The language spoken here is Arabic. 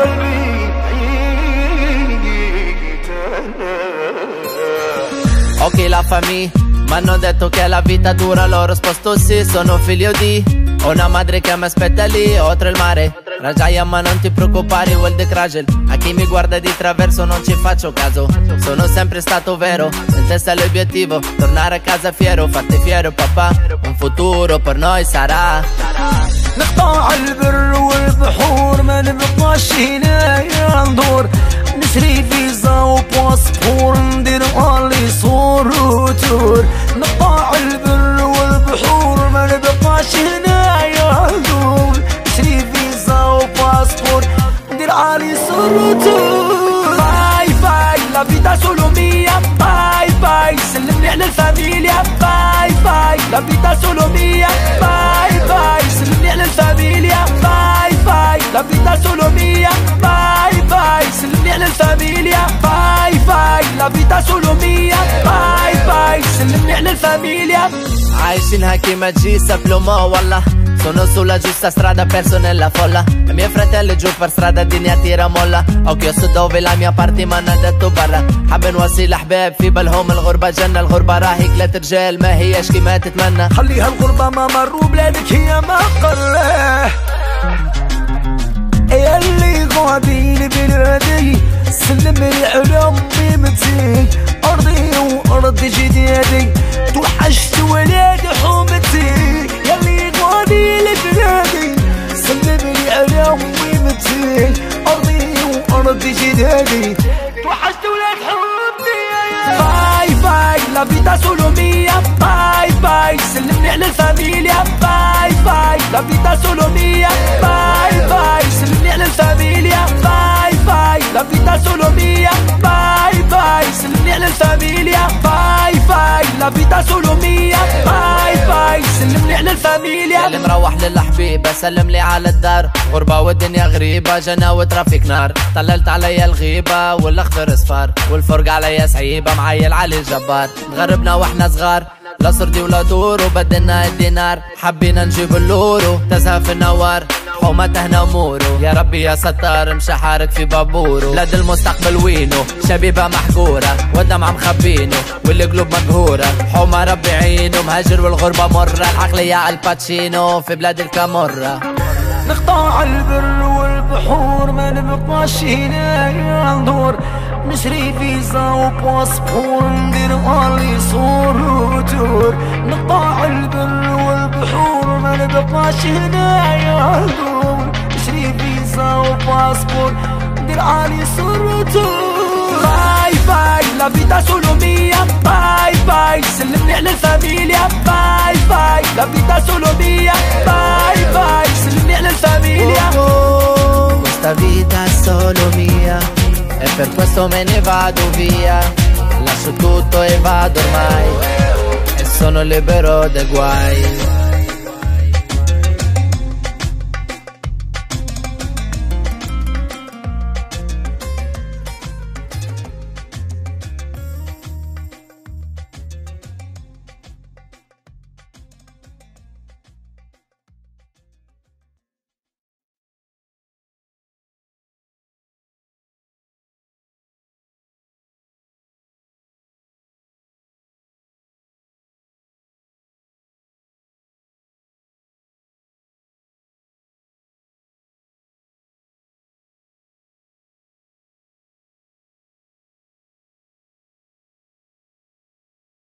Ok, la famiglia m'hanno detto che la vita dura, l'ho risposto sì, sono figlio di una madre che mi aspetta lì, oltre il mare. Rajaia, ma non ti preoccupare, Walde Krajel. A chi mi guarda di traverso non ci faccio caso. Sono sempre stato vero, in testa l'obiettivo, tornare a casa fiero, farti fiero papà. Un futuro per noi sarà. نقطع البر والبحور ما نبقاش هنا ندور، نشري فيزا وباسبور ندير لي صور وتور. نقطع البر والبحور ما نبقاش هنا ندور، نشري فيزا وباسبور ندير لي صور وتور. باي باي لا فيتا سولو ميا، باي باي سلمني على الفاميليا، باي باي لا فيتا سولو ميا، باي باي سلمني على الفاميليا، باي باي لا فيتا سولو ميا، باي باي سلمني على الفاميليا، باي باي لا فيتا سولو ميا، باي باي سلمني على الفاميليا. عايشينها كيما تجي سبلومو والله. Sono sulla giusta strada, perso nella folla. I miei fratelli giù per strada, الدنيا tira molla. Occhio su dove la mia party ما انا دتو برا. حاب نوصي الأحباب في بالهم الغربة جنة. الغربة راهي كلات رجال ما هياش كيما تتمنى. خليها الغربة ما مروا بلادك هي ما قراه. يا اللي غادي بلادي سلمني على أمي متي، أرضي وأرض جدادي توحشت ولاد حومتي. يا اللي غادي لبلادي سلمني على أمي متي، أرضي وأرض جدادي توحشت ولاد حومتي. باي باي لا فيتا سولو ميا، باي باي سلمني على الفاميليا، باي باي لا فيتا سولو ميا، باي باي سلمني على الفاميليا، باي باي لا فيتا سولو ميا، باي باي سلمني على الفاميليا، باي باي لا فيتا سولو ميا، باي باي سلمني على الفاميليا. اللي مروح للحبيب اسلم لي على الدار، غربة والدنيا غريبة جنة وترافيك نار. طللت عليا الغيبة والاخضر اصفار، والفرق عليا صعيبة معايا العلي الجبار. تغربنا واحنا صغار لا صردي ولا دور، وبدلنا الدينار حبينا نجيب اللورو. تزهى في النوار حومتهنا اموره، يا ربي يا ستار مشى حارك في بابورو. بلاد المستقبل وينو شبيبة محقورة، والدمعة مخبينه والقلوب مقهورة. حومة ربي عينه مهاجر والغربة مرة، العقلية الباتشينو في بلاد الكامورة. نقطع البر والبحور ما نبقاش هنا ندور، نشري فيزا وباسبور ندير لي صور وتور. نقطع البر والبحور ما نبقاش هنا ندور، نشري فيزا وباسبور ندير لي صور وتور. باي باي لا فيتا سولو ميا، باي باي سلمني على الفاميليا، باي باي لا فيتا سولو ميا، باي باي سلمني على الفاميليا. Questa vita è solo mia e per questo me ne vado via. Lascio tutto e vado ormai e sono libero dai guai.